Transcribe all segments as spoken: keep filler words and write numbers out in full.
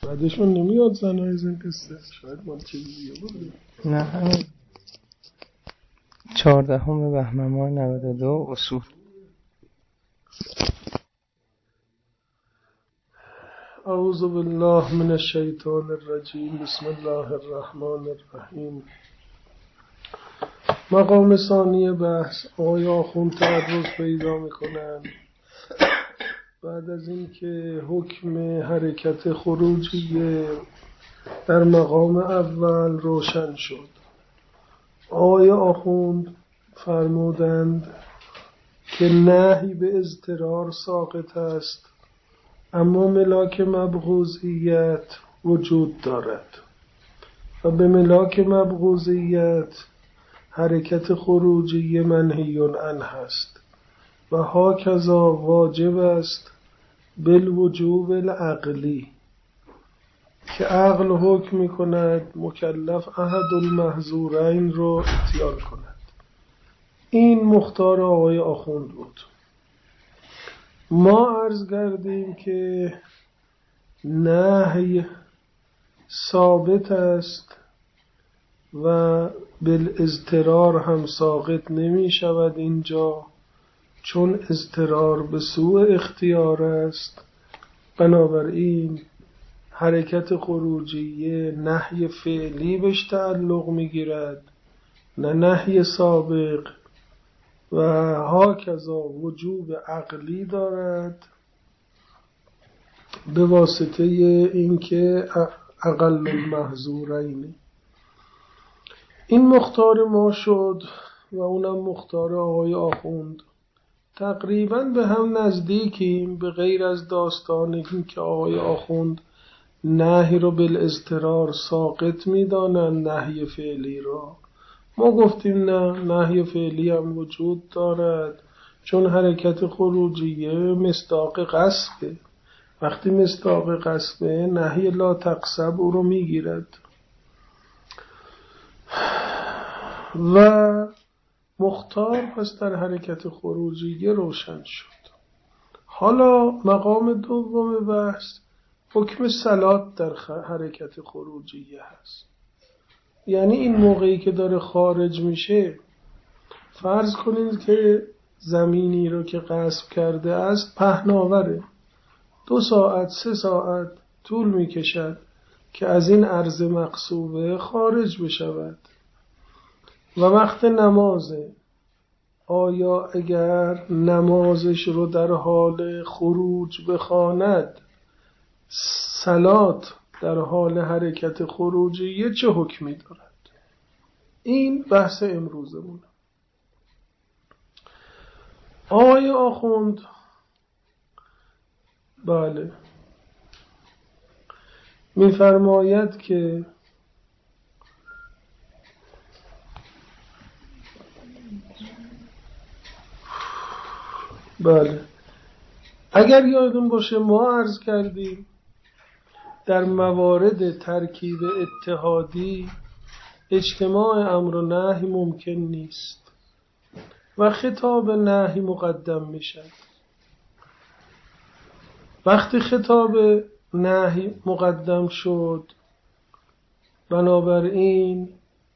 بعدش من نمیاد زنای از این قصه. شاید مال چیزی دیگه بوده. نه همین چهاردهم بهمن ماه نود و دو اصول. اعوذ بالله من الشیطان الرجیم. بسم الله الرحمن الرحیم. مقام ثانی بحث. آقای آخوند تعرض پیدا میکنن بعد از اینکه حکم حرکت خروجی در مقام اول روشن شد. آقای آخوند فرمودند که نهی به اضطرار ساقط است، اما ملاک مبغوضیت وجود دارد و به ملاک مبغوضیت حرکت خروجی منهی عنه است و هاکذا واجب است بالوجوب العقلی که عقل حکم می‌کند مکلف احد المحظورین رو اتیان کند. این مختار آقای آخوند بود. ما عرض کردیم که نهی ثابت است و بالاضطرار هم ساقط نمی شود اینجا، چون اضطرار به سوء اختیار است. بنابراین حرکت خروجیه نهی فعلی بهش تعلق می گیرد نه نهی سابق، و هاکذا وجوب عقلی دارد به واسطه اینکه اقل المحظورین. این مختار ما شد و اونم مختار آقای آخوند. تقریبا به هم نزدیکیم، به غیر از داستان این که آقای آخوند نهی رو بالاضطرار ساقط میدانن، نهی فعلی را. ما گفتیم نه، نهی فعلی هم وجود دارد، چون حرکت خروجیه مصداق غصبه. وقتی مصداق غصبه نهی لا تقصب او رو میگیرد. و مختار پس در حرکت خروجیه روشن شد. حالا مقام دوم بحث حکم صلات در حرکت خروجیه هست. یعنی این موقعی که داره خارج میشه، فرض کنید که زمینی رو که غصب کرده است پهناوره، دو ساعت سه ساعت طول میکشد که از این ارض مغصوبه خارج بشود و وقت نمازه. آیا اگر نمازش رو در حال خروج بخواند، صلات در حال حرکت خروجیه چه حکمی دارد؟ این بحث امروزمون. آقای آخوند بله می‌فرماید که بله اگر یادتون باشه ما عرض کردیم در موارد ترکیب اتحادی اجتماع امر و نهی ممکن نیست و خطاب نهی مقدم میشد. وقتی خطاب نهی مقدم شد، بنابراین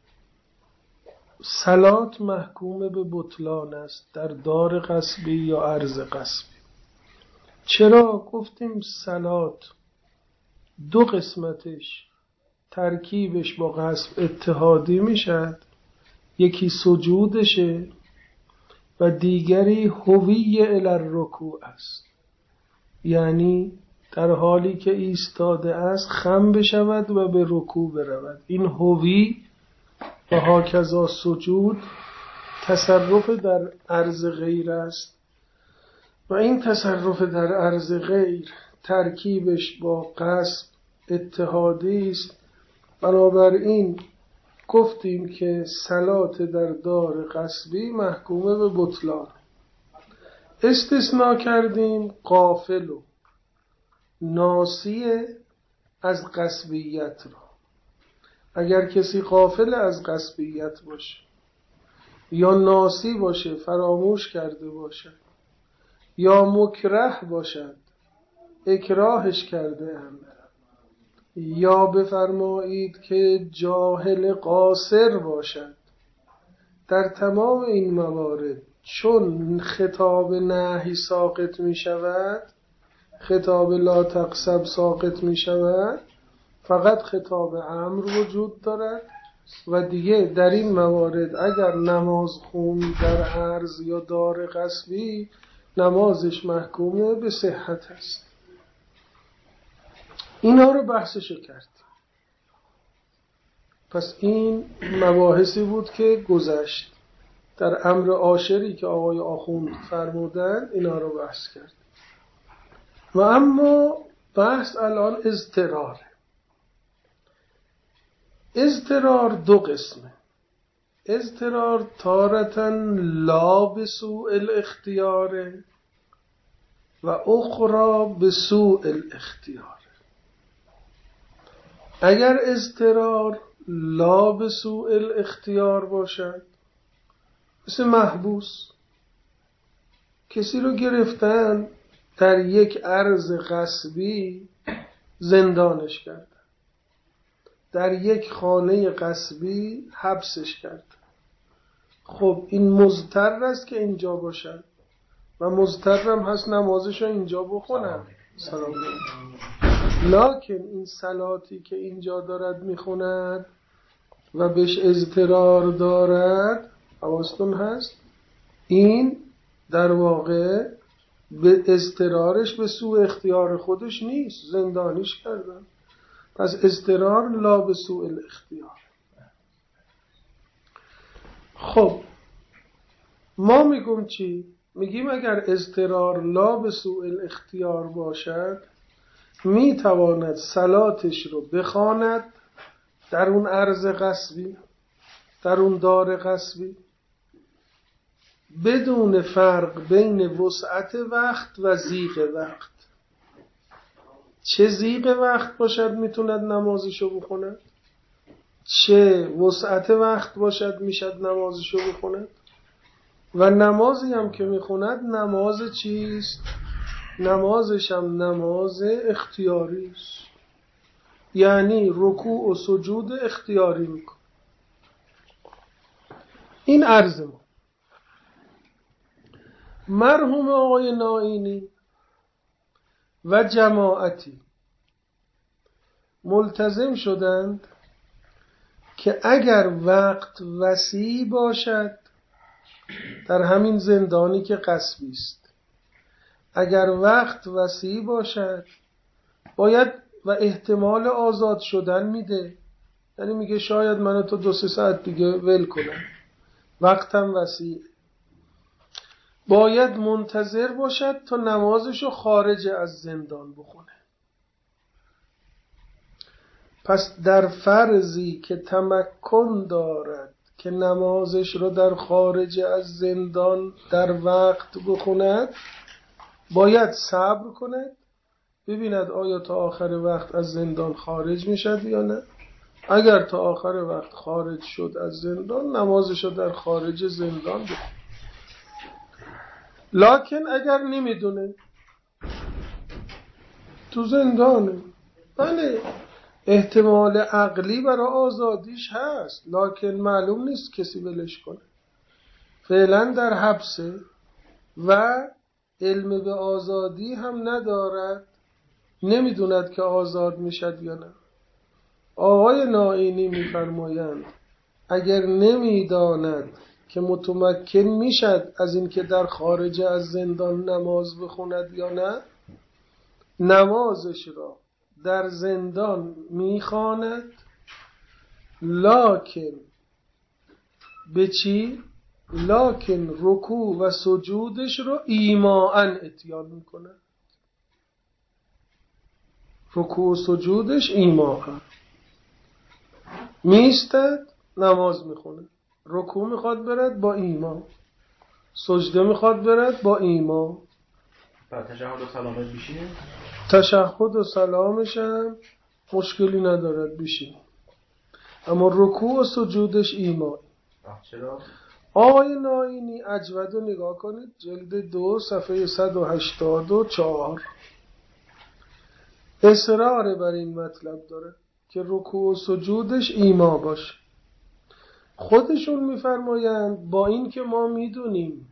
صلات محکوم به بطلان است در دار غصبی یا ارض غصبی. چرا؟ گفتیم صلات دو قسمتش ترکیبش با غصب اتحادی میشد، یکی سجودشه و دیگری هوی الی الرکوع است، یعنی در حالی که ایستاده است خم بشود و به رکوع برود. این هوی و هاکذا سجود تصرف در ارض غیر است و این تصرف در ارض غیر ترکیبش با غصب اتحادی است. بنابراین گفتیم که صلات در دار غصبی محکومه به بطلان. استثناء کردیم غافل و ناسی از غصبیت را. اگر کسی غافل از غصبیت باشه یا ناسی باشه، فراموش کرده باشد، یا مکره باشد، اکراهش کرده اند، یا بفرمایید که جاهل قاصر باشد. در تمام این موارد چون خطاب نهی ساقط می شود، خطاب لا تقسم ساقط می شود، فقط خطاب امر وجود دارد و دیگه در این موارد اگر نماز خون در عرض یا دار غصبی، نمازش محکومه به صحت است. اینا رو بحثش کرد. پس این مباحثی بود که گذشت در امر عاشری که آقای آخوند فرمودن، اینا رو بحث کرد. و اما بحث الان اضطراره. اضطرار دو قسمه. اضطرار تارةً لا بسوء الاختیار و اخرى بسوء الاختیار. اگر اضطرار لا بسوء الاختیار باشد، مثل محبوس، کسی رو گرفتن در یک عرض غصبی زندانش کردن، در یک خانه غصبی حبسش کردن. خب این مضطر است که اینجا باشد و مضطرم هست نمازش رو اینجا بخونن. سلام علیکم. لکن این صلاتی که اینجا دارد میخوند و بهش اضطرار دارد، حواستون هست، این در واقع به اضطرارش به سوء اختیار خودش نیست، زندانیش کردن. پس اضطرار لا به سوء الاختیار. خب ما میگم چی؟ میگیم اگر اضطرار لا به سوء الاختیار باشد، میتواند صلاتش رو بخواند در اون عرض غصبی، در اون دار غصبی، بدون فرق بین وسعت وقت و ضیق وقت. چه ضیق وقت باشد میتوند نمازشو بخوند، چه وسعت وقت باشد میشد نمازشو بخوند. و نمازی هم که میخوند نماز چیست؟ نمازش هم نماز اختیاری است، یعنی رکوع و سجود اختیاری میکن. این عرض ما. مرحوم آقای نائینی و جماعتی ملتزم شدند که اگر وقت وسیع باشد، در همین زندانی که غصبی است، اگر وقت وسیع باشد باید و احتمال آزاد شدن میده، یعنی میگه شاید منو تو دو سه ساعت دیگه ول کنم، وقتم وسیع، باید منتظر باشد تا نمازشو خارج از زندان بخونه. پس در فرضی که تمکن دارد که نمازش رو در خارج از زندان در وقت بخوند، باید صبر کند ببیند آیا تا آخر وقت از زندان خارج میشد یا نه. اگر تا آخر وقت خارج شد از زندان، نمازش رو در خارج زندان بخوند. لکن اگر نمیدونه تو زندانه، بله احتمال عقلی برای آزادیش هست، لکن معلوم نیست کسی ولش کنه، فعلا در حبسه و علم به آزادی هم ندارد، نمیدوند که آزاد میشد یا نه. آقای نائینی میفرمایند اگر نمیداند که متمکن میشد از این که در خارج از زندان نماز بخوند یا نه، نمازش را در زندان میخواند، لکن به چی؟ لکن رکوع و سجودش رو ایماءً اتیان میکنه. رکوع و سجودش ایماءً، میستد نماز میخونه، رکوع میخواد برد با ایما، سجده میخواد برد با ایما، بعد تشهد و سلامت بیشینه، تشهد و سلامش هم مشکلی ندارد بیشینه، اما رکوع و سجودش ایما. چرا؟ آقای نائینی اجود رو نگاه کنید، جلد دو صفحه صد و هشتاد و چهار. اصرار بر این مطلب داره که رکوع و سجودش ایما باشه. خودشون میفرمایند با این که ما میدونیم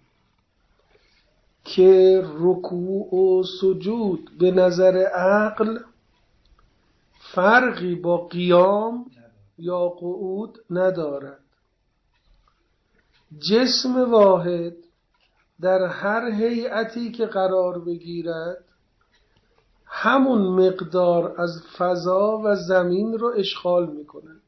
که رکوع و سجود به نظر عقل فرقی با قیام یا قعود ندارد، جسم واحد در هر هیئتی که قرار بگیرد همون مقدار از فضا و زمین رو اشغال میکند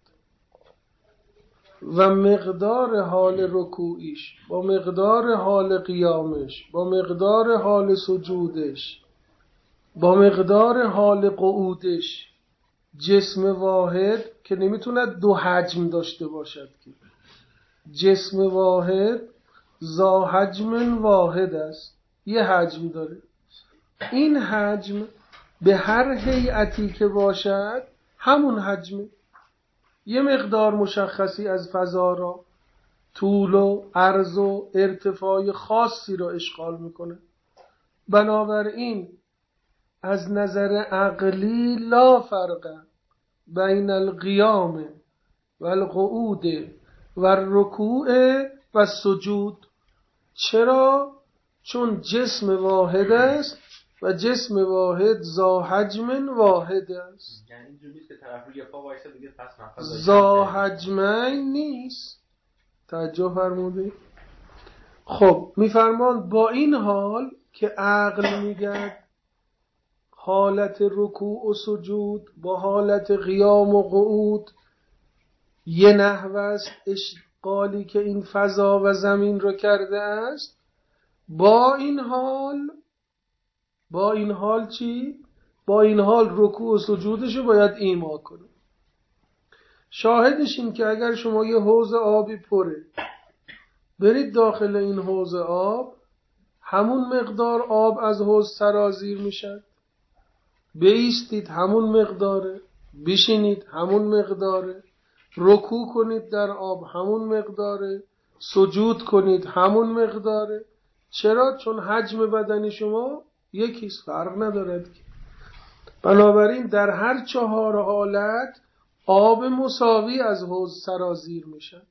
و مقدار حال رکوعیش با مقدار حال قیامش با مقدار حال سجودش با مقدار حال قعودش، جسم واحد که نمیتوند دو حجم داشته باشد که جسم واحد ذا حجم واحد است، یه حجم داره. این حجم به هر هیئتی که باشد همون حجمه، یه مقدار مشخصی از فضا را، طول و عرض و ارتفاع خاصی را اشغال میکنه. بنابراین از نظر عقلی لا فرق بین القیام و القعود و الرکوع و السجود. چرا؟ چون جسم واحد است و جسم واحد ذا حجم واحد است. یعنی اینجوری نیست که طرف روی پا وایسه بگه پس من ذا حجمین نیست. توجه فرمودید؟ خب میفرمان با این حال که عقل میگه حالت رکوع و سجود با حالت قیام و قعود یه نحو است اشغالی که این فضا و زمین رو کرده است، با این حال با این حال چی؟ با این حال رکوع و سجودش رو باید ایما کنه. شاهدش این که اگر شما یه حوض آبی پره برید داخل این حوض آب، همون مقدار آب از حوض سرازیر میشد، بایستید همون مقداره، بشینید همون مقداره، رکوع کنید در آب همون مقداره، سجود کنید همون مقداره. چرا؟ چون حجم بدن شما یکیست، فرق ندارد. بنابراین در هر چهار حالت آب مساوی از حوض سرازیر میشن.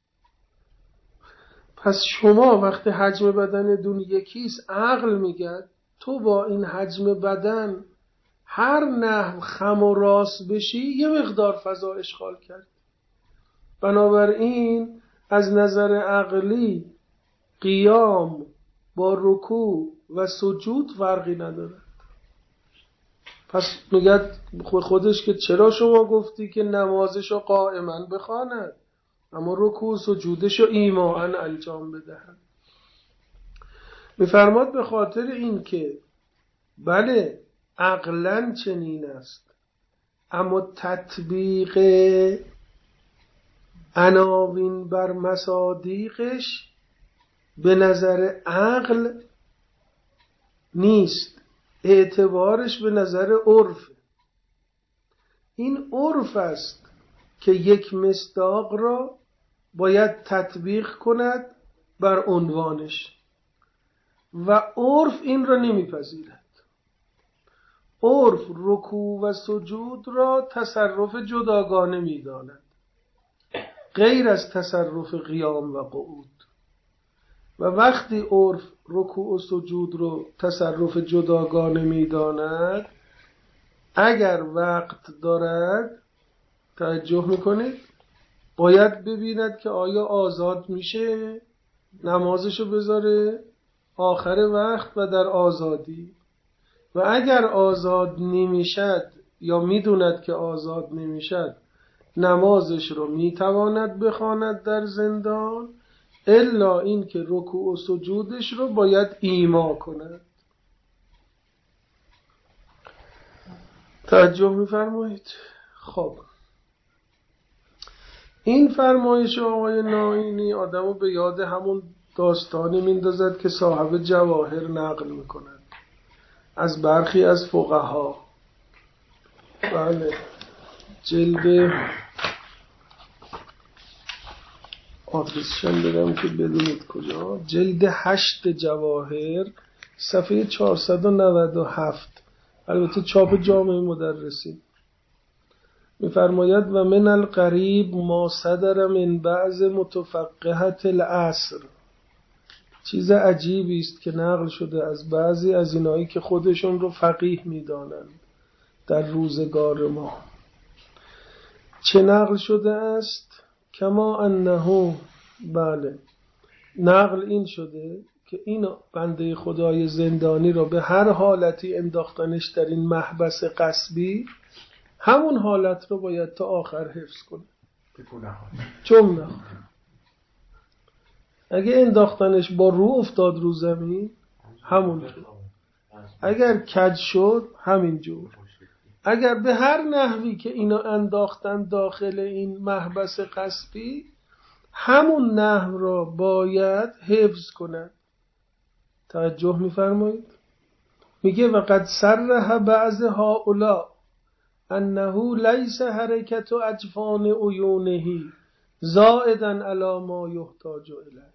پس شما وقتی حجم بدن دون یکیست، عقل میگه تو با این حجم بدن هر نحو خم و راست بشی یه مقدار فضا اشغال کرد. بنابراین از نظر عقلی قیام با رکوع و سجود فرقی نداره. پس میگه خودش که چرا شما گفتی که نمازشو قائما بخواند اما رکوع و سجودشو ایماً انجام بدهد؟ میفرماد به خاطر این که بله عقلاً چنین است، اما تطبیق عناوین بر مصادیقش به نظر عقل نیست، اعتبارش به نظر عرف. این عرف است که یک مصداق را باید تطبیق کند بر عنوانش و عرف این را نمیپذیرد. عرف رکوع و سجود را تصرف جداگانه میداند، غیر از تصرف قیام و قعود. و وقتی عرف رکوع و سجود رو تصرف جداگانه میداند، اگر وقت دارد توجه میکنید باید ببیند که آیا آزاد میشه نمازشو بذاره آخر وقت و در آزادی، و اگر آزاد نمیشد یا میدوند که آزاد نمیشد نمازش رو میتواند بخواند در زندان، الا این که رکوع و سجودش رو باید ایما کند. توجه میفرمایید؟ خب این فرمایش آقای نائینی آدمو به یاد همون داستانی میندازد که صاحب جواهر نقل میکند از برخی از فقها. بله جلد آدرسشن بدم که بدونید کجا، جلد هشت جواهر صفحه چهارصد و نود و هفت البته چاپ جامعه مدرسین. میفرماید و من القریب ما صدر من بعض متفقهت العصر، چیز عجیبی است که نقل شده از بعضی از اینایی که خودشون رو فقیه میدانند در روزگار ما. چه نقل شده است؟ کما انه، بله، نقل این شده که این بنده خدای زندانی رو به هر حالتی انداختنش در این محبس غصبی، همون حالت رو باید تا آخر حفظ کنه، جم نخوره. اگه انداختنش با رو افتاد رو زمین، همونجور. اگر کج شد، همینجور. اگر به هر نحوی که اینا انداختن داخل این محبس غصبی، همون نحو را باید حفظ کنند. توجه می‌فرمایید؟ میگه وقد صرح بعض هؤلاء انه لیس حرکت اجفان عیونه زائدا علی ما یحتاج الیه.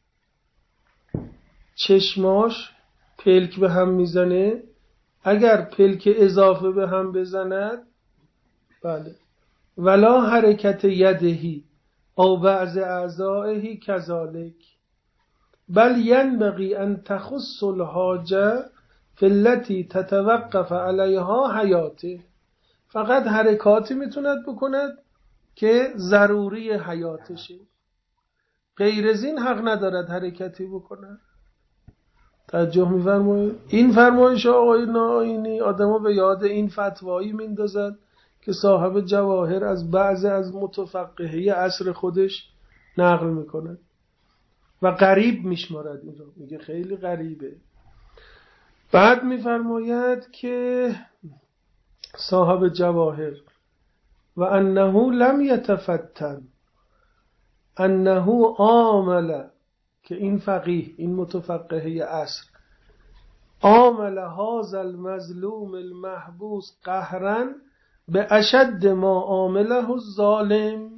چشماش پلک به هم میزنه، اگر پلک اضافه به هم بزند، بله، ولا حرکت یدهی او بعض اعضائه کذالک بل ینبغی ان تخص الحاجه فی التي تتوقف علیها حیاته. فقط حرکاتی میتوند بکند که ضروری حیاتشه، غیر از این حق ندارد حرکتی بکند. توجه می‌فرمایید؟ این فرمایش آقای نائینی آدمو به یاد این فتوایی میندازد که صاحب جواهر از بعضی از متفقهه عصر خودش نقل میکنه و غریب میشمارد. این رو میگه خیلی غریبه. بعد میفرماید که صاحب جواهر و انه لم یتفتن انه عامل، که این فقیه، این متفقهه عصر، عامل هذا المظلوم المحبوس قهرا به اشد ما عامله الظالم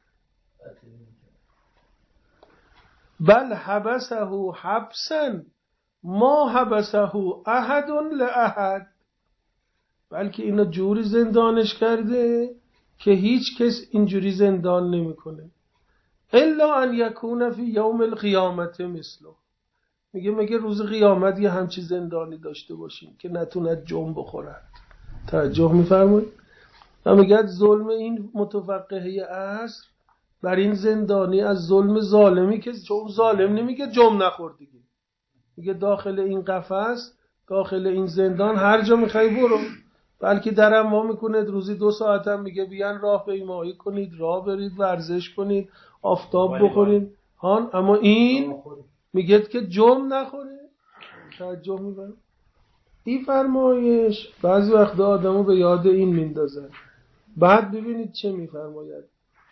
بل حبسه حبسا ما حبسه احد لاحد. بلکه اینا جوری زندانش کرده که هیچ کس اینجوری زندان نمیکنه. الا ان یکون فی یوم القیامت مثله. میگه مگه روز قیامت یه همچی زندانی داشته باشیم که نتوند جنب بخورد. توجه میفرمایید؟ و میگه ظلم این متفقهه عصر بر این زندانی از ظلم ظالمی که چون ظالم نمیگه جم نخور دیگه، میگه داخل این قفس، داخل این زندان هر جا میخوای برو، بلکه درم ما میکنه روزی دو ساعت هم میگه بیان راه پیمایی کنید، راه برید، ورزش کنید، آفتاب بخورید هان، اما این میگه که جم نخوره. توجه میکنه؟ این فرمایش بعضی وقت آدمو به یاد این میندازه. بعد ببینید چه میفرماید: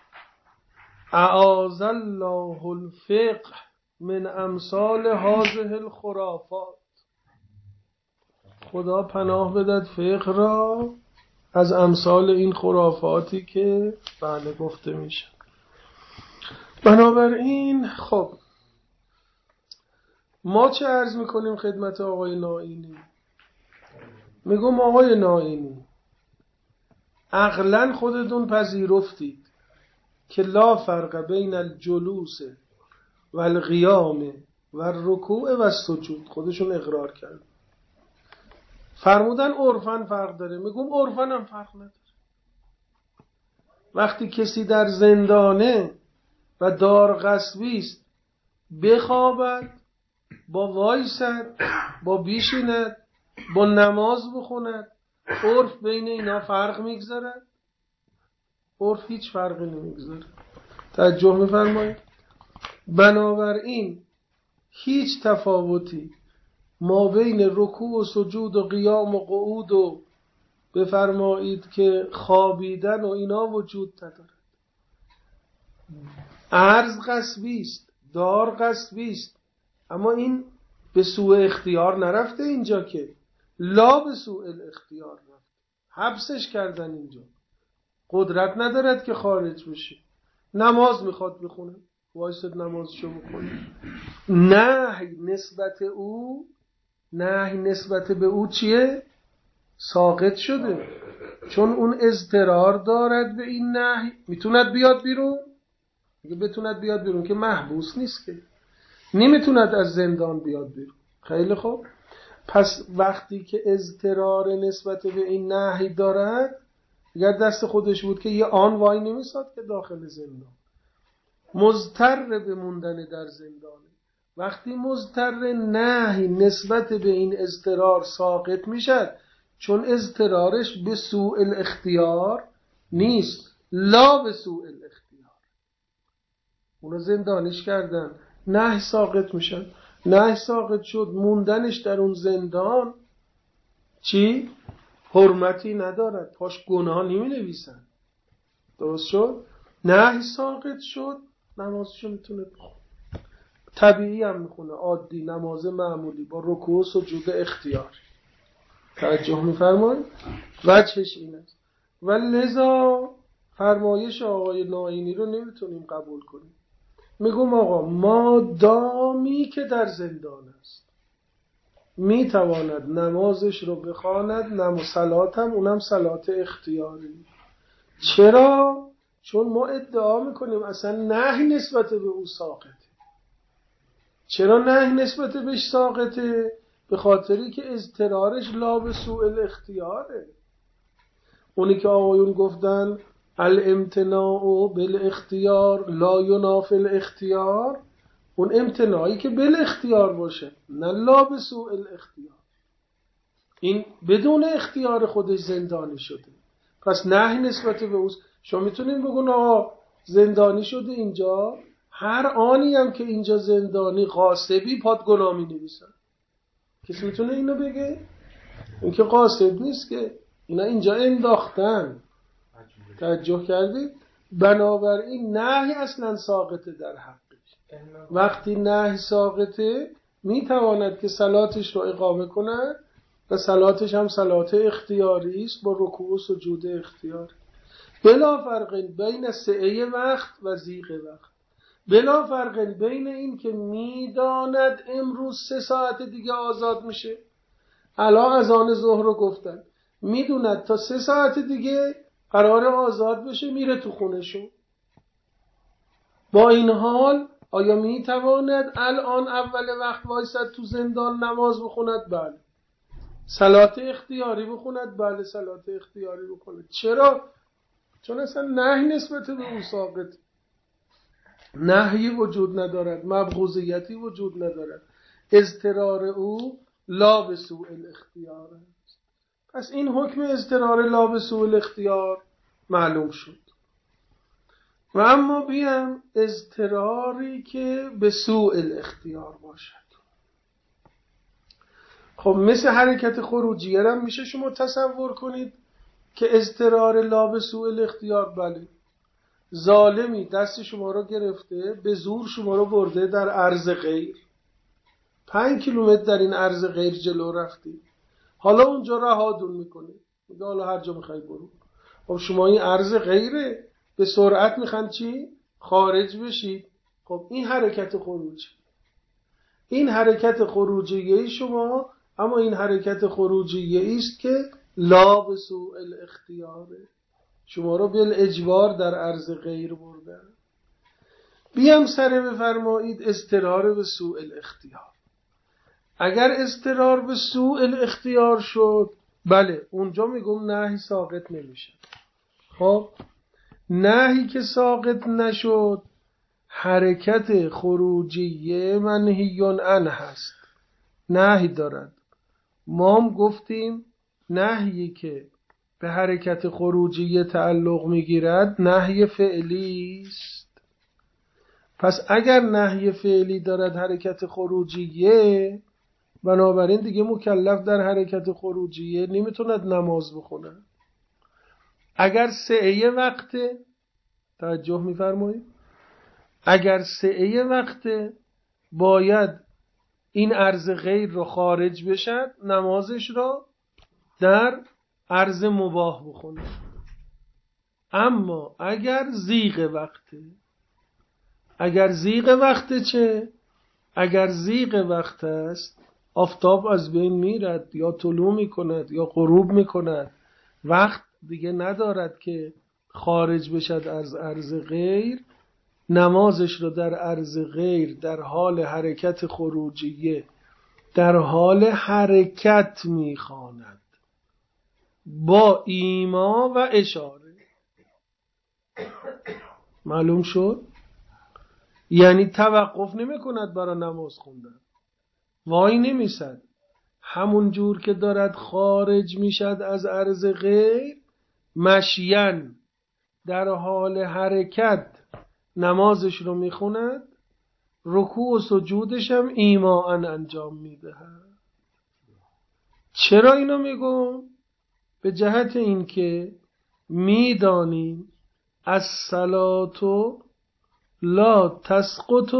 اعاذ الله الفقه من امثال هذه الخرافات. خدا پناه بدهد فقه را از امثال این خرافاتی که بله گفته میشه. بنابراین خب ما چه عرض میکنیم خدمت آقای نائینی؟ میگم آقای نائینی، عقلا خودتون پذیرفتید که لا فرق بین الجلوس و القیام و الرکوع و السجود. خودشون اقرار کرد، فرمودن عرفاً فرق داره. میگم عرفاً هم فرق نداره. وقتی کسی در زندانه و دار غصبی است، بخوابد، با وایسد، با بیشیند، با نماز بخوند، عرف بین اینا فرق میگذارد؟ عرف هیچ فرقی نمیگذاره. توجه میفرمایید؟ بنابراین هیچ تفاوتی ما بین رکوع و سجود و قیام و قعود و بفرمایید که خوابیدن و اینا وجود ندارد. عرض غصبی است، دار غصبی است، اما این به سوء اختیار نرفته اینجا، که لا به سوء الاختیار رفت، حبسش کردن اینجا، قدرت ندارد که خارج بشه. نماز میخواد بخونه، وایسد نمازشو بخونه. نهی نسبت او، نهی نسبت به او چیه؟ ساقط شده، چون اون اضطرار دارد به این نهی. میتوند بیاد بیرون؟ اگه بتوند بیاد بیرون که محبوس نیست، که نمیتوند از زندان بیاد بیرون. خیلی خوب، پس وقتی که اضطرار نسبت به این نهی دارد، اگر دست خودش بود که یه آن وای نمیساد که داخل زندان، مضطر به موندن در زندانه. وقتی مضطر نهی نسبت به این اضطرار ساقط میشد، چون اضطرارش به سوء الاختیار نیست، لا به سوء الاختیار. اونو زندانش کردن، نهی ساقط میشن. نهی ساقط شد، موندنش در اون زندان چی؟ حرمتی ندارد، پاش گناه نمی نویسن. درست شد؟ نهی ساقط شد، نمازشو میتونه بخونه، طبیعی هم میخونه، عادی نماز معمولی با رکوع و سجود اختیاری. توجه میفرمایید؟ وجهش این است. و لذا فرمایش آقای ناینی رو نمیتونیم قبول کنیم. میگم آقا ما دامی که در زندان است میتواند نمازش رو بخواند، نم و صلات هم، اونم صلات اختیاری. چرا؟ چون ما ادعا میکنیم اصلا نهی نسبت به او ساقطه. چرا نهی نسبت بهش ساقطه؟ به خاطری که اضطرارش لا به سوء الاختیاره. اونی که آقایون گفتن الامتناع بالاختیار لا ینافی الاختیار، اون امتناعی که بالاختیار باشه، نه لا به سوء الاختیار. این بدون اختیار خودش زندانی شده، پس نهی نسبت به اوست. شما میتونین بگون آقا زندانی شده اینجا، هر آنی هم که اینجا زندانی غاصبی پاد گناه می نویسن. کسی میتونه اینو بگه؟ این که غاصب نیست، که اینا اینجا انداختن. توجه کردید؟ بنابراین نهی اصلا ساقطه در حقش. وقتی نهی ساقطه میتواند که صلاتش رو اقامه کند و صلاتش هم صلات اختیاری است با رکوع و سجود اختیاری، بلا فرق بین سعه وقت و زیغ وقت، بلا فرق بین این که میداند امروز سه ساعت دیگه آزاد میشه، الان اذان ظهر رو گفتن، میدوند تا سه ساعت دیگه قرار آزاد بشه، میره تو خونشون. با این حال آیا میتواند الان اول وقت وایسد تو زندان نماز بخوند؟ بله. صلات اختیاری بخوند؟ بله صلات اختیاری بخوند. چرا؟ چون اصلا نهی نسبت به اون ساقط، نهی وجود ندارد، مبغوضیتی وجود ندارد، اضطرار او لا به سوء الاختیار است. پس این حکم اضطرار لا به سوء الاختیار معلوم شد. و اما بیام اضطراری که به سوء الاختیار باشد. خب مثل حرکت خروجیه هم میشه شما تصور کنید که اضطرار لا به سوء الاختیار، بله، ظالمی دست شما رو گرفته، به زور شما رو برده در ارض غیر، پنج کیلومتر در این ارض غیر جلو رفتی، حالا اونجا رهادون میکنه، میگه حالا هر جا میخوای برو. خب شما این ارض غیره، به سرعت میخوان چی؟ خارج بشید. خب این حرکت خروجی، این حرکت خروجیه شما، اما این حرکت خروجیه است که لا به سوء الاختیاره، شما رو بالاجبار در ارض غیر بردن. بیام سره بفرمایید اضطرار به سوء الاختیار. اگر اضطرار به سوء الاختیار شد، بله اونجا میگم نهی ساقط نمیشه. خب نهی که ساقط نشد، حرکت خروجیه منهی عنه هست، نهی دارد. ما هم گفتیم نهی که به حرکت خروجیه تعلق میگیرد نهی فعلی است. پس اگر نهی فعلی دارد حرکت خروجیه، بنابراین دیگه مکلف در حرکت خروجیه نمیتوند نماز بخونه. اگر سعه وقت، توجه میفرمایید، اگر سعه وقت باید این ارض غیر رو خارج بشد، نمازش رو در ارض مباح بخونه. اما اگر زیغ وقته، اگر زیغ وقته چه؟ اگر زیغ وقت است، آفتاب از بین میرد یا طلوع میکند یا غروب میکند، وقت دیگه ندارد که خارج بشد از عرض غیر، نمازش رو در عرض غیر در حال حرکت خروجیه در حال حرکت میخواند با ایما و اشاره. معلوم شد؟ یعنی توقف نمی کند برای نماز خوندن، وای نمیسد، همون جور که دارد خارج میشد از عرض غیر، مشین در حال حرکت نمازش رو میخوند، رکوع و سجودش هم ایماً انجام میدهد. چرا اینو میگم؟ به جهت اینکه میدانیم الصلاة لا تسقط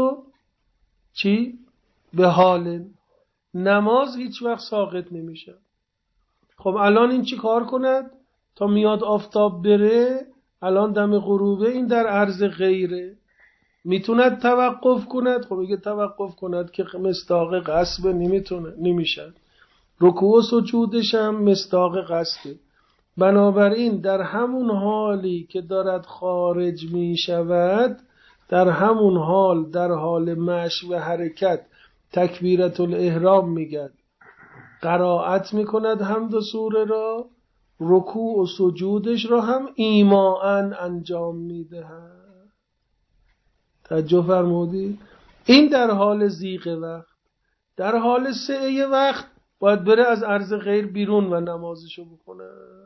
چی؟ به حال، نماز هیچ وقت ساقط نمیشه. خب الان این چی کار کند؟ تا میاد آفتاب بره، الان دم غروبه، این در عرض غیره، میتوند توقف کند؟ خب اگه توقف کند که مصداق قصب نمیتونه، نمیشه. رکوع و سجودش هم مصداق قصبه. بنابراین در همون حالی که دارد خارج می شود، در همون حال در حال مشی و حرکت تکبیرت الاحرام میگد، قرائت میکند حمد و سوره را، رکوع و سجودش را هم ایماً انجام میدهد. توجه فرمودی؟ این در حال زیغ وقت. در حال سعی وقت باید بره از عرض غیر بیرون و نمازشو بکنه.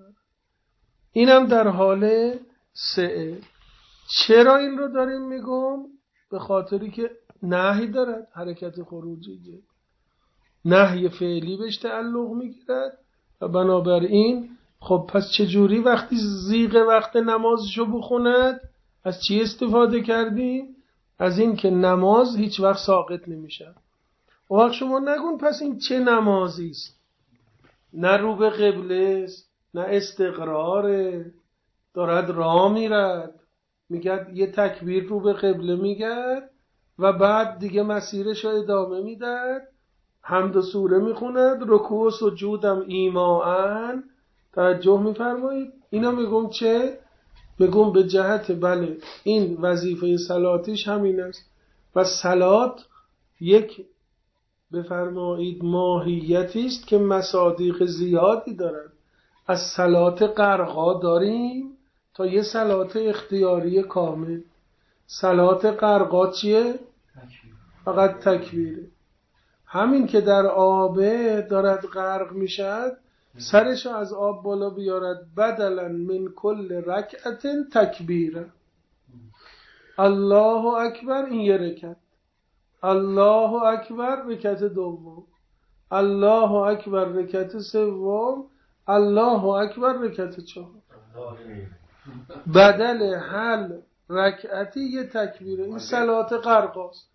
اینم در حال سعی. چرا این رو داریم میگم؟ به خاطری که نهی دارد حرکت خروجیه، نهی فعلی بهش تعلق میگیرد و بنابراین خب پس چجوری وقتی زیغ وقت نمازشو بخوند از چی استفاده کردیم؟ از این که نماز هیچ وقت ساقط نمیشه. وقت شما نگون پس این چه نمازی است؟ نه رو به قبله است، نه استقراره، دارد راه میرد، میگه یه تکبیر رو به قبله میگرد و بعد دیگه مسیرش رو ادامه میداد، حمد و سوره میخوند، رکوع و سجودم ایماً. توجه میفرمایید؟ اینا میگم چه؟ میگم به جهت بله این وظیفه صلاتیش همین است و صلات یک بفرمایید ماهیتی است که مصادیق زیادی دارد. از صلات قرقا داریم تا یه صلات اختیاری کامل. صلات قرقا چیه؟ فقط تکبیره. همین که در آبه دارد غرق میشد، سرش از آب بالا بیارد، بدلا من کل رکعت تکبیره، الله اکبر، این یه رکعت، الله اکبر رکعت دوم، الله اکبر رکعت سوم، الله اکبر رکعت چهار. بدل هر رکعتی یه تکبیره. این صلات غرقاست.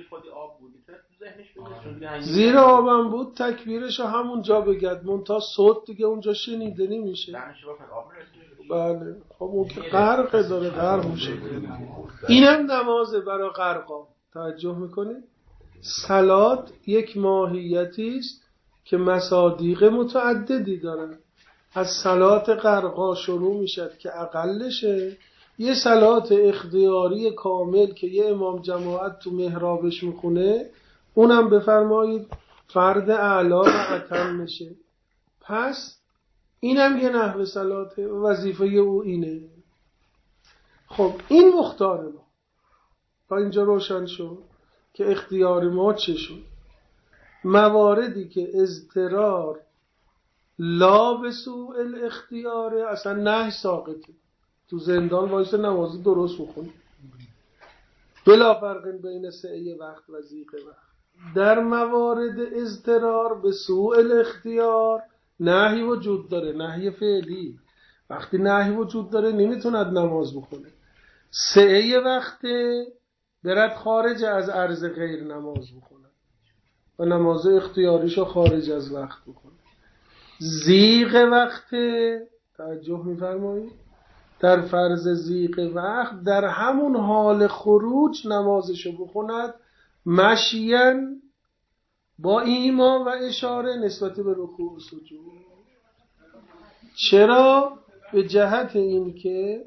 زیر آبم بود تکبیرشو همون جا بگد، منتها صوت دیگه اونجا شنیده نمیشه. بله خب اون که غرقه داره غرق میشه. اینم نمازه برای غرقا. توجه میکنید؟ صلات یک ماهیتی است که مصادیق متعددی داره. از صلات غرقا شروع میشد که اقلشه یه صلات اختیاری کامل که یه امام جماعت تو محرابش میخونه، اونم بفرمایید فرد اعلا و اتم میشه. پس اینم یه نحو صلاته، وظیفه او اینه. خب این مختار ما تا اینجا روشن شد که اختیار ما چه شد. مواردی که اضطرار لا به سوء الاختیاره، اصلا نه ساقطه، تو زندان وایسه نماز درست بخونی بلا فرق بین سعی وقت و زیغ وقت. در موارد اضطرار به سوء الاختیار نهی وجود داره، نهی فعلی. وقتی نهی وجود داره نمیتوند نماز بخونه. سعی وقت برد خارج از عرض غیر نماز بخونه و نماز اختیاریشو خارج از وقت بکنه. زیغ وقت، توجه میفرمایید، در فرض زیغ وقت در همون حال خروج نمازشو بخوند، مشین با ایما و اشاره نسبت به رکوع و سجود. چرا؟ به جهت این که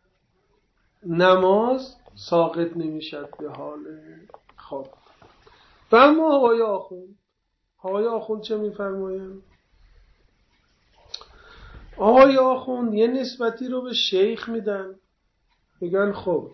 نماز ساقط نمیشد به حال خواب. و اما آقای آخوند آقای آخوند چه میفرمایند؟ آقای آخوند یه نسبتی رو به شیخ میدن، میگن خب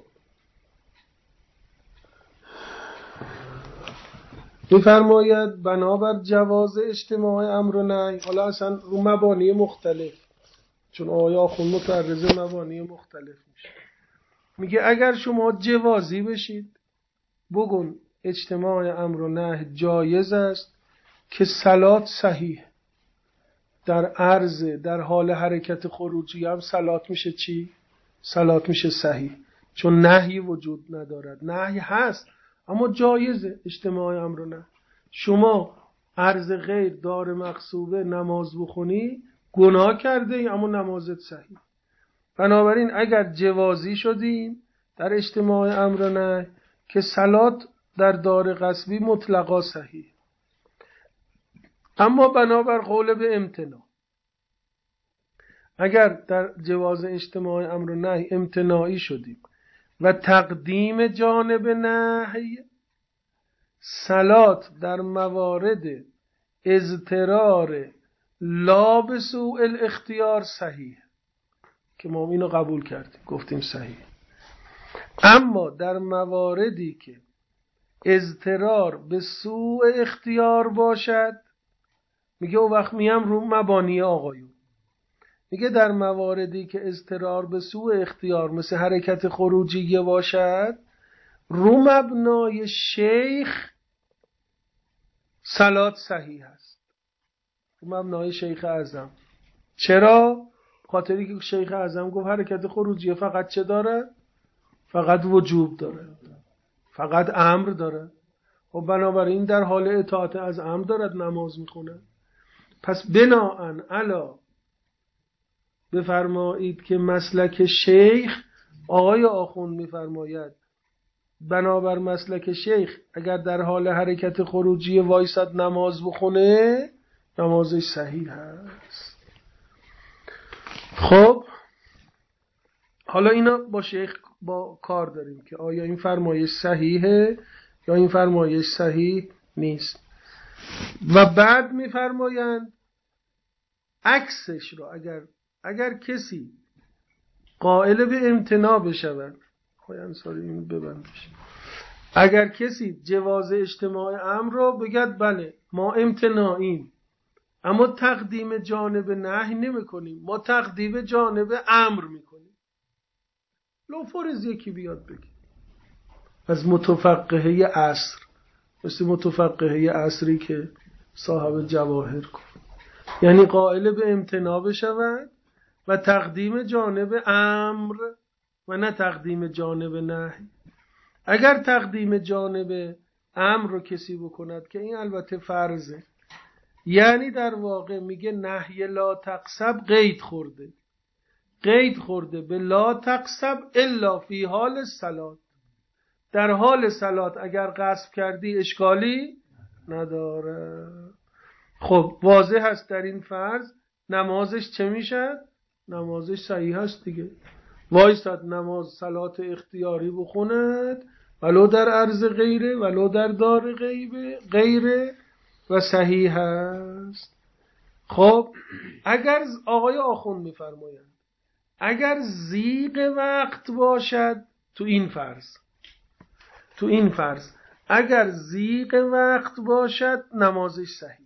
میفرماید بنابر جواز اجتماع امر و نهی، حالا اصلا رو مبانی مختلف، چون آقای آخوند متعرض مبانی مختلف میشه، میگه اگر شما جوازی بشید بگون اجتماع امر و نهی جایز است که صلات صحیح در عرض در حال حرکت خروجی هم صلات میشه چی؟ صلات میشه صحیح، چون نهی وجود ندارد. نهی هست اما جایزه اجتماع امر و نهی. شما عرض غیر دار مقصوبه نماز بخونی گناه کرده ای اما نمازت صحیح. بنابراین اگر جوازی شدیم در اجتماع امر و نهی که صلات در دار غصبی مطلقا صحیح، اما بنابر قول به امتناع اگر در جواز اجتماع امر و نهی امتناعی شدیم و تقدیم جانب نهی، صلات در موارد اضطرار لا به سوء الاختیار صحیح، که ما اینو قبول کردیم گفتیم صحیح. اما در مواردی که اضطرار به سوء اختیار باشد، میگه او وقت میم رو مبانی آقایون، میگه در مواردی که اضطرار به سوء اختیار مثل حرکت خروجیه باشد، رو مبنای شیخ صلات صحیح است، رو مبنای شیخ اعظم. چرا؟ خاطری که شیخ اعظم گفت حرکت خروجیه فقط چه داره؟ فقط وجوب داره، فقط امر داره. و بنابراین در حال اطاعت از امر دارد نماز میخونه. پس بناءً علا بفرمایید که مسلک شیخ، آقای آخوند میفرماید بنابر مسلک شیخ اگر در حال حرکت خروجی وایساد نماز بخونه نمازش صحیح هست. خب حالا اینا با شیخ با کار داریم که آیا این فرمایش صحیحه یا این فرمایش صحیح نیست. و بعد میفرمایند عکسش رو اگر اگر کسی قائل به امتناع بشود، خواهی انصاری اینو ببندش، اگر کسی جواز اجتماع امر رو بگد بله ما امتناعیم اما تقدیم جانب نهی نمی کنیم، ما تقدیم جانب امر میکنیم، لو فرض یکی بیاد بگی از متفقهه عصر، مثل متفقهه عصری که صاحب جواهر گفت، یعنی قائل به امتناع بشود و تقدیم جانب امر و نه تقدیم جانب نهی. اگر تقدیم جانب امر رو کسی بکند که این البته فرضه، یعنی در واقع میگه نهی لا تقصب قید خورده قید خورده به لا تقصب الا فی حال صلات، در حال صلات اگر غصب کردی اشکالی نداره. خب واضح هست در این فرض نمازش چه میشه؟ نمازش صحیح هست دیگه. وایساد نماز صلات اختیاری بخوند ولو در عرض غیره ولو در دار غیبه غیره و صحیح هست. خب اگر آقای آخوند میفرمایند اگر ضیق وقت باشد تو این فرض تو این فرض اگر ضیق وقت باشد نمازش صحیح،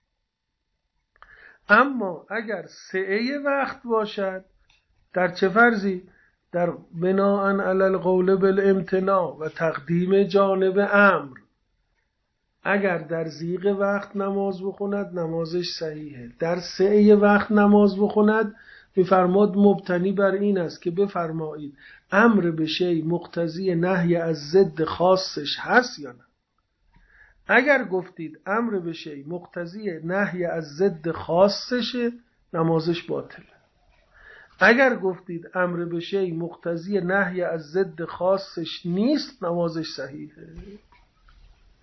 اما اگر سعه وقت باشد در چه فرضی؟ در بناءً علی القول بالامتناع و تقدیم جانب امر، اگر در ضیق وقت نماز بخوند نمازش صحیحه. در سعه وقت نماز بخوند میفرماد مبتنی بر این است که بفرمایید امر به شیء مقتضی نهی از ضد خاصش هست یا نه. اگر گفتید امر به شیء مقتضی نهی از ضد خاصشه نمازش باطله. اگر گفتید امر به شیء مقتضی نهی از ضد خاصش نیست نمازش صحیحه.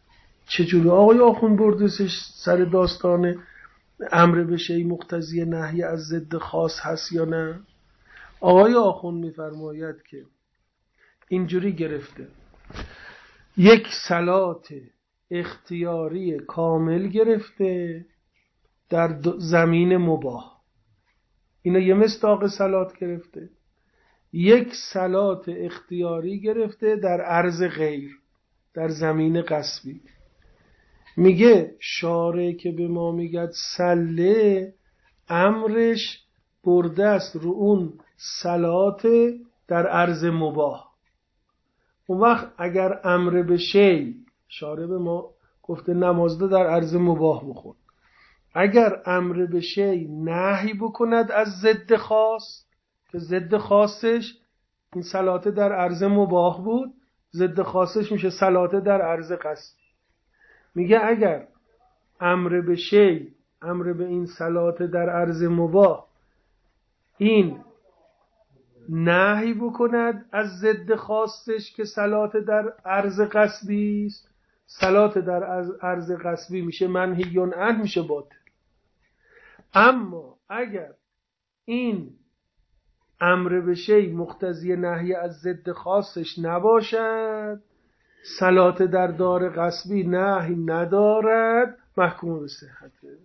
چجوری آقای آخوند بردش سر داستان امر به شیء مقتضی نهی از ضد خاص هست یا نه؟ آقای آخوند میفرماید که اینجوری گرفته، یک صلات اختیاری کامل گرفته در زمین مباح، اینا یه مصداق صلات گرفته. یک صلات اختیاری گرفته در عرض غیر، در زمین غصبی. میگه شارع که به ما میگه سله، امرش برده است رو اون صلات در عرض مباح. اون وقت اگر امر به شی، شارع به ما گفته نمازده در عرض مباح بخون، اگر امر به شی نهی بکند از ضد خاص، که ضد خاصش این صلات در عرض مباح بود، ضد خاصش میشه صلات در عرض قصد. میگه اگر امر به شی، امر به این صلات در عرض مباح، این نهی بکند از ضد خاصش که صلات در عرض قصبی است، صلات در عرض قصبی میشه منهی عنه، میشه باطل. اما اگر این امر به شی مقتضی نهی از ضد خاصش نباشد، صلات در دار قصبی نهی ندارد، محکوم به صحته.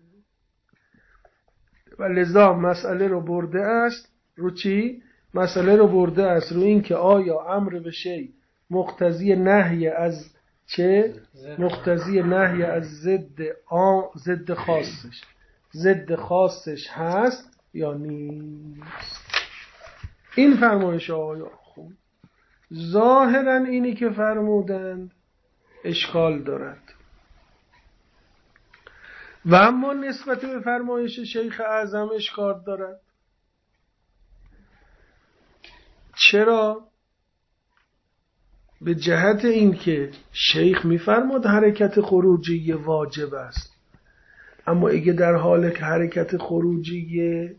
و لذا مسئله رو برده است رو چی؟ مسئله رو برده است رو این که آیا امر به شی مقتضی نهی از چه؟ مقتضی نهی از ضد آن ضد خاصش، ضد خاصش هست یا نیست. این فرمایش آقای آخوند ظاهرا اینی که فرمودند اشکال دارد، و اما نسبت به فرمایش شیخ اعظم اشکال دارد. چرا؟ به جهت این که شیخ میفرماد حرکت خروجی واجب است، اما اگه در حال که حرکت خروجی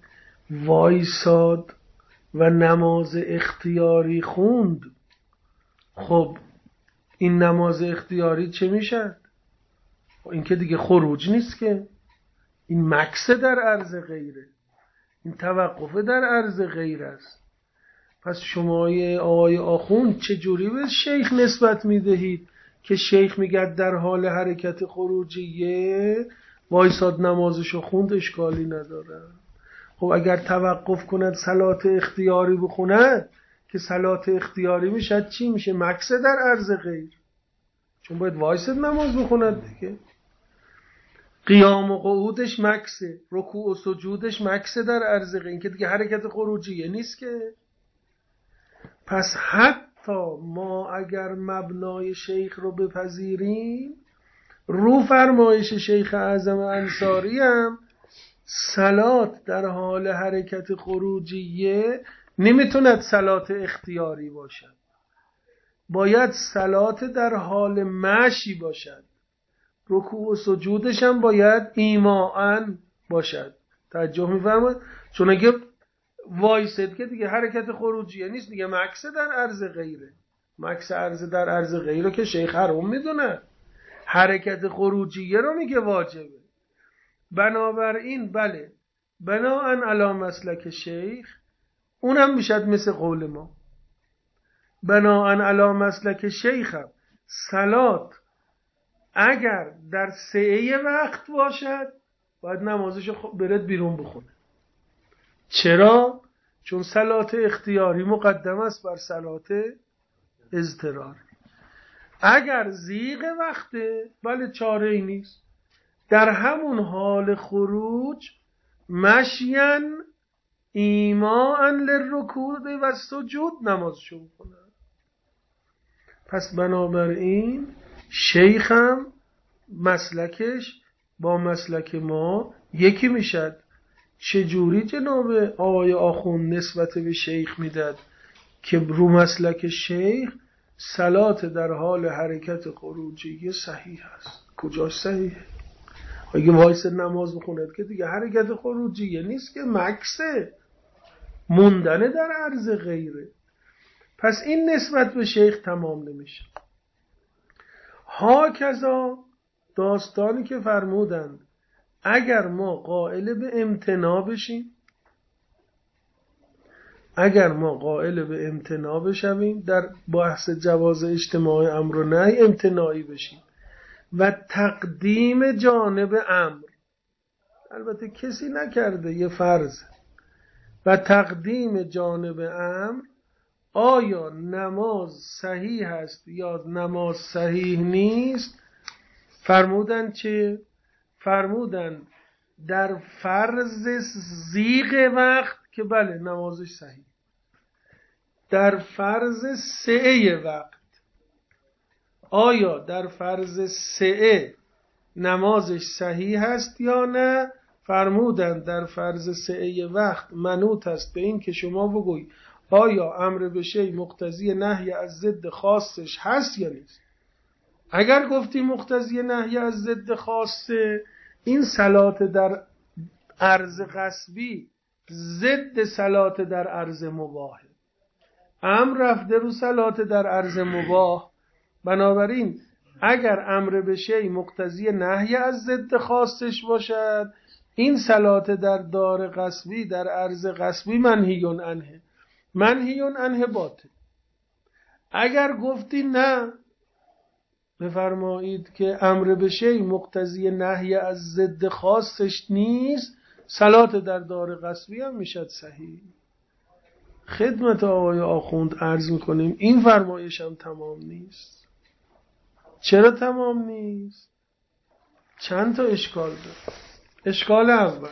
وایساد و نماز اختیاری خوند، خب این نماز اختیاری چه میشد؟ این که دیگه خروج نیست، که این مکس در عرض غیره، این توقف در عرض غیر است. پس شما آقای آخوند چجوری به شیخ نسبت میدهید که شیخ میگه در حال حرکت خروجیه وایساد نمازشو خوند، اشکالی نداره؟ خب اگر توقف کند صلات اختیاری بخوند، که صلات اختیاری میشه چی میشه؟ مکس در عرض غیر، چون باید وایساد نماز بخوند دیگه. قیام و قعودش مکسه، رکوع و سجودش مکسه در عرض غیر، این که دیگه حرکت خروجیه نیست که. پس حتی ما اگر مبنای شیخ رو بپذیریم، رو فرمایش شیخ اعظم انصاری هم صلات در حال حرکت خروجیه نمیتوند صلات اختیاری باشد، باید صلات در حال مشی باشد، رکوع و سجودش هم باید ایماءً باشد. توجه می‌فرمایید؟ چون اگه وایسد که دیگه حرکت خروجیه نیست دیگه، مکس در عرض غیره. مکس عرض در عرض غیره که شیخ حرام میدونه، حرکت خروجیه رو میگه واجبه. بنابراین بله، بناءً علی مسلک شیخ اونم میشد مثل قول ما. بناءً علی مسلک شیخ هم صلات اگر در سعه وقت باشد باید نمازش برد بیرون بخونه. چرا؟ چون صلات اختیاری مقدم است بر صلات اضطراری. اگر زیغ وقته بله چاره ای نیست، در همون حال خروج مشین ایماءً للرکوع و سجود نمازشو بکنه. پس بنابراین شیخم مسلکش با مسلک ما یکی میشد. چجوری جناب آقای آخوند نسبت به شیخ میداد که رو مسلک شیخ صلات در حال حرکت خروجی صحیح است؟ کجاش صحیحه؟ اگه وایس نماز بخوند که دیگه حرکت خروجی نیست، که مکسه، موندنه در عرض غیره. پس این نسبت به شیخ تمام نمیشه. ها کذا داستانی که فرمودند اگر ما قائل به امتناع بشیم، اگر ما قائل به امتناع بشویم در بحث جواز اجتماع امر و نهی امتناعی بشیم و تقدیم جانب امر، البته کسی نکرده، یه فرض، و تقدیم جانب امر، آیا نماز صحیح هست یا نماز صحیح نیست؟ فرمودن چه؟ فرمودن در فرض زیغ وقت که بله نمازش صحیح، در فرض سعه وقت، آیا در فرض سعه نمازش صحیح هست یا نه؟ فرمودن در فرض سعه وقت منوط است به این که شما بگوی آیا امر به شیء مقتضی نهی از ضد خاصش هست یا نیست. اگر گفتی مقتضی نهی از ضد خاصه، این صلات در عرض غصبی ضد صلات در عرض مباح، امر رفته رو صلات در عرض مباح. بنابراین اگر امر به شیء مقتضی نهی از ضد خاصش باشد، این صلات در دار غصبی در عرض غصبی منهی عنه، منهی عنه باطل. اگر گفتی نه، بفرمایید که امر به شیء مقتضی نهی از ضد خاصش نیست، صلات در دار غصبی هم میشد صحیح. خدمت آقای آخوند عرض میکنیم این فرمایش هم تمام نیست. چرا تمام نیست؟ چند تا اشکال داره. اشکال اول،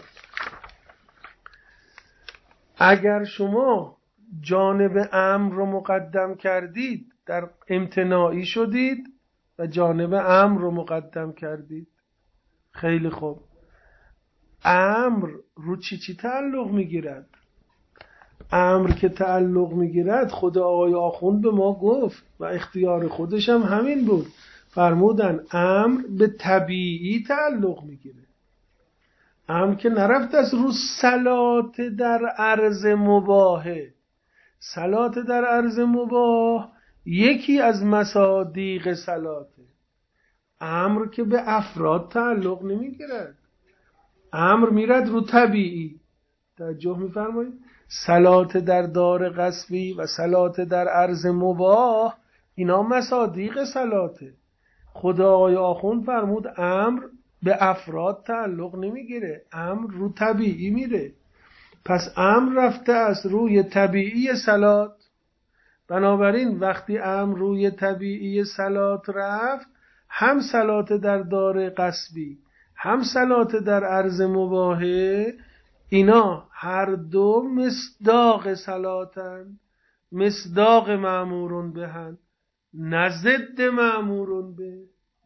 اگر شما جانب امر رو مقدم کردید در امتناعی شدید و جانب امر رو مقدم کردید. خیلی خوب، امر رو چی چی تعلق میگیرد؟ امر که تعلق میگیرد خود آقای آخوند به ما گفت و اختیار خودش هم همین بود، فرمودن امر به طبیعی تعلق میگیره. امر که نرفت از رو صلات در عرض مباهه. صلات در عرض مباح یکی از مصادیق صلاته. امر که به افراد تعلق نمیگیرد، امر میرد رو طبیعی. توجه میفرمایید؟ صلات در دار غصبی و صلات در عرض مباح اینا مصادیق صلاته. خدا آقای آخوند فرمود امر به افراد تعلق نمیگیره، امر رو طبیعی میره. پس امر رفته از روی طبیعی صلات. بنابراین وقتی امر روی طبیعی صلات رفت، هم صلات در دار غصبی هم صلات در عرض مباحه، اینا هر دو مصداق صلاتن، مصداق مأمورون بهن، نه ضد مأمورون به.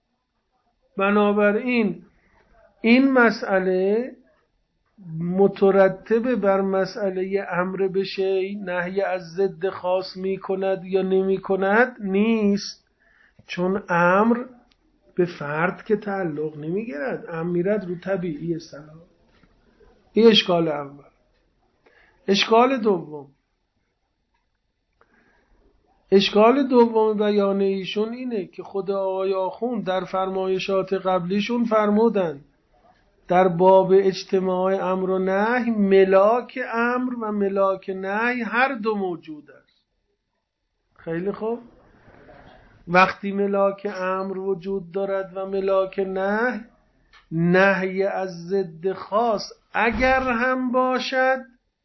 بنابراین این مسئله مترتب بر مسئله امر به شیء نهی از ضد خاص می کند یا نمی کند نیست، چون امر به فرد که تعلق نمی گیرد، امر میرد رو طبیعی صلات. این اشکال اول. اشکال دوم، اشکال دوم بیان ایشون اینه که خود آقای آخوند در فرمایشات قبلیشون فرمودن در باب اجتماع امر و نهی ملاک امر و ملاک نهی هر دو موجود است. خیلی خوب، وقتی ملاک امر وجود دارد و ملاک نهی، نهی از ضد خاص اگر هم باشد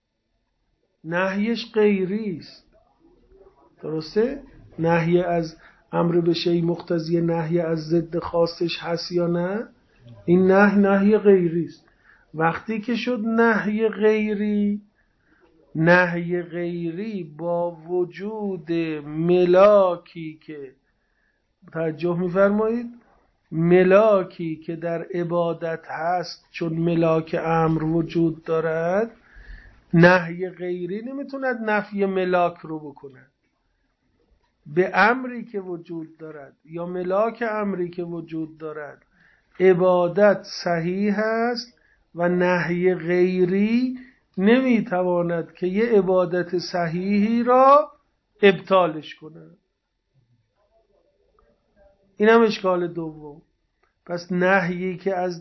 نهیش غیری است. درسته؟ نهی از امر به شیء مقتضی نهی از ضد خاصش هست یا نه؟ این نهی نهی غیری است. وقتی که شد نهی غیری، نهی غیری با وجود ملاکی که توجه می‌فرمایید، ملاکی که در عبادت هست، چون ملاک امر وجود دارد، نهی غیری نمیتوند نفی ملاک رو بکند. به امری که وجود دارد یا ملاک امری که وجود دارد عبادت صحیح است و نهی غیری نمیتواند که یه عبادت صحیحی را ابطالش کند. این هم اشکال دوم. پس نهیی که از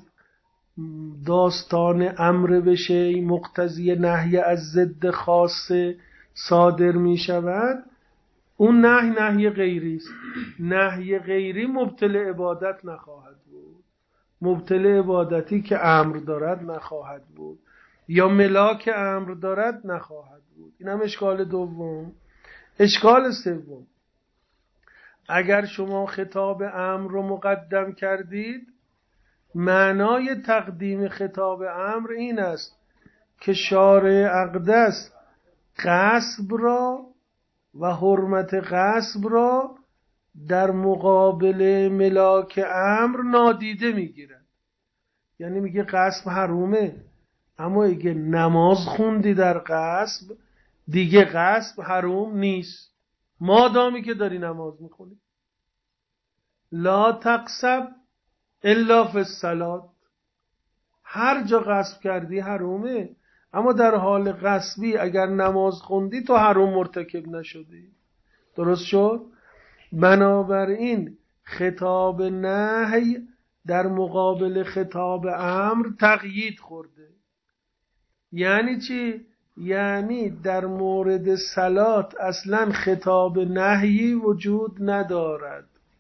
داستان امر بشه مقتضی نهی از ضد خاصه صادر می شود، اون نهی نهی غیری است. نهی غیری مبطل عبادت نخواهد بود. مبطل عبادتی که امر دارد نخواهد بود یا ملاک امر دارد نخواهد بود. این هم اشکال دوم. اشکال سوم، اگر شما خطاب امر رو مقدم کردید، معنای تقدیم خطاب امر این است که شارع اقدس غصب را و حرمت غصب را در مقابل ملاک امر نادیده میگیرد. یعنی میگه غصب حرومه، اما اگه نماز خوندی در غصب دیگه غصب حروم نیست، مادامی که داری نماز میخونی. لا تقصب الا فی الصلاة، هر جا غصب کردی حرومه، اما در حال غصبی اگر نماز خوندی تو حروم مرتکب نشدی. درست شد؟ بنابراین خطاب نهی در مقابل خطاب امر تقیید خورده. یعنی چی؟ یعنی در مورد صلات اصلا خطاب نهی وجود ندارد،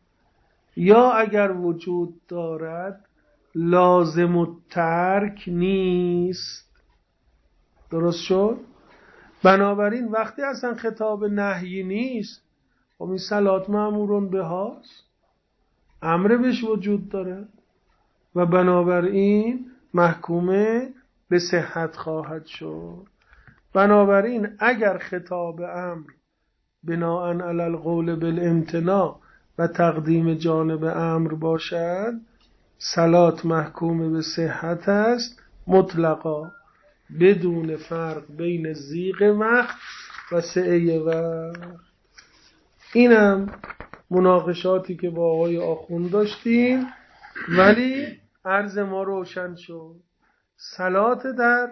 یا اگر وجود دارد لازم الترک نیست. درست شد؟ بنابراین وقتی اصلا خطاب نهی نیست، خب این صلات مأمورون به هاست، امر بهش وجود داره و بنابراین محکومه به صحت خواهد شد. بنابراین اگر خطاب امر بناء علی القول بالامتناع و تقدیم جانب امر باشد، صلات محکوم به صحت است مطلقا، بدون فرق بین زیغ وقت و سعی وقت. اینم مناقشاتی که با آقای آخوند داشتیم، ولی عرض ما روشن شد. صلات در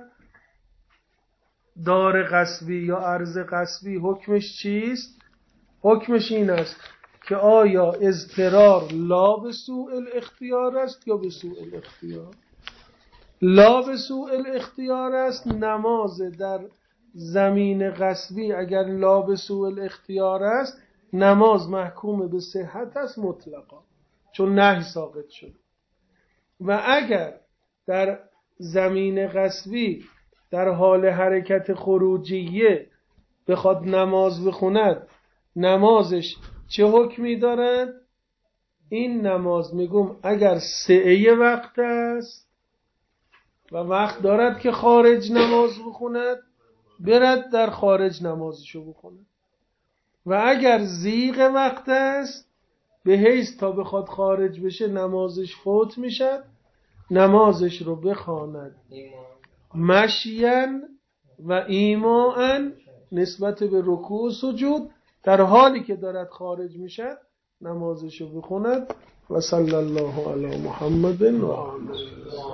دار غصبی یا عرض غصبی حکمش چیست؟ حکمش این است که آیا اضطرار لا به سوء الاختیار است یا به سوء الاختیار؟ لا به سوء الاختیار است. نماز در زمین غصبی اگر لا به سوء الاختیار است، نماز محکوم به صحت است مطلقا، چون نهی ساقط شده. و اگر در زمین غصبی در حال حرکت خروجیه بخواد نماز بخوند، نمازش چه حکمی دارد؟ این نماز میگم اگر سعی وقت است و وقت دارد که خارج نماز بخوند، برد در خارج نمازشو بخوند. و اگر زیغ وقت است، به حیث تا بخواد خارج بشه نمازش فوت میشه، نمازش رو بخواند مشیان و ایماءن نسبت به رکوع و سجود، در حالی که دارد خارج میشه نمازش رو بخوند. و صلی الله علی محمد و آله.